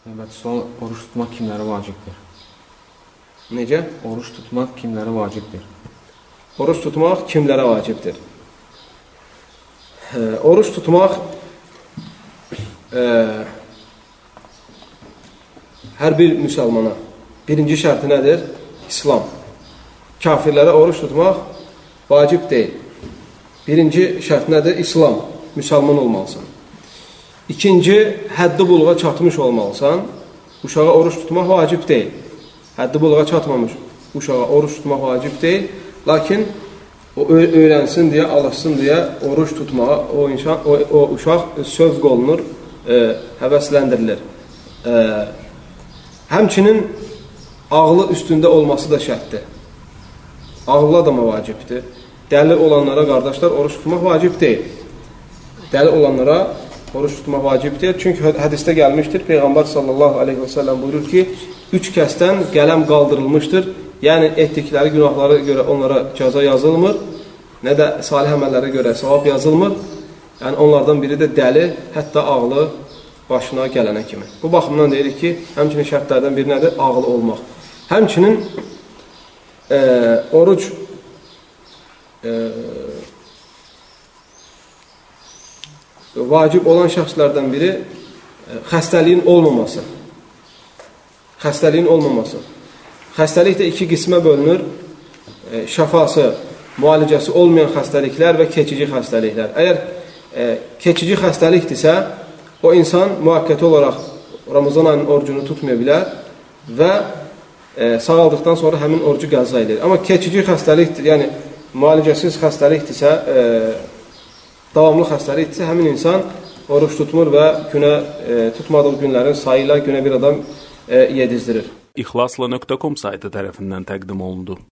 Evet, sual, oruç tutmaq kimlərə vacibdir? Necə? Oruç tutmaq kimlərə vacibdir? Oruç tutmaq kimlərə vacibdir? Oruç tutmaq hər bir müsəlmana birinci şərti nədir? İslam. Kafirlərə oruç tutmaq vacib deyil. Birinci şərt nədir? İslam. Müsəlman olmalısan. İkinci, həddi buluğa çatmış olmalısan. Uşağa oruç tutmaq vacib deyil. Həddi buluğa çatmamış uşağa oruç tutmaq vacib deyil. Lakin o öyrənsin deyə, alışsın deyə oruç tutmağa o uşaq sövq olunur, həvəsləndirilir. Həmçinin ağlı üstündə olması da şərtdir. Ağıllı adama vacibdir. Dəli olanlara, qardaşlar, oruç tutmaq vacib deyil. Dəli olanlara oruç tutmaq vacib deyil. Çünki hədisdə gəlmişdir, Peyğəmbər sallallahu aleyhi və səlləm buyurur ki, 3 kəsdən qələm qaldırılmışdır. Yəni, etdikləri günahlara görə onlara cəza yazılmır, nə də salih əməllərə görə savab yazılmır. Yəni, onlardan biri də dəli, hətta ağlı başına gələnə kimi. Bu baxımdan deyirik ki, həmçinin şərtlərdən biri nədir? Ağlı olmaq. Həmçinin oruc vacib olan şəxslərdən biri xəstəliyin olmaması. Xəstəliyin olmaması. Xəstəlik də 2 qismə bölünür. Şəfası, müalicəsi olmayan xəstəliklər və keçici xəstəliklər. Əgər keçici xəstəlikdirsə, o insan müvəqqəti olaraq Ramazan ayının orucunu tutmaya bilər və sağaldıqdan sonra həmin orucu qəza edir. Amma keçici xəstəlikdir, yəni müalicəsiz xəstəlikdirsə, davamlı xəstəlikdirsə, həmin insan oruç tutmur və tutmadığı günlərin sayı ilə günə bir adam yedizdirir. İxlasla.com saytı tərəfindən təqdim olundu.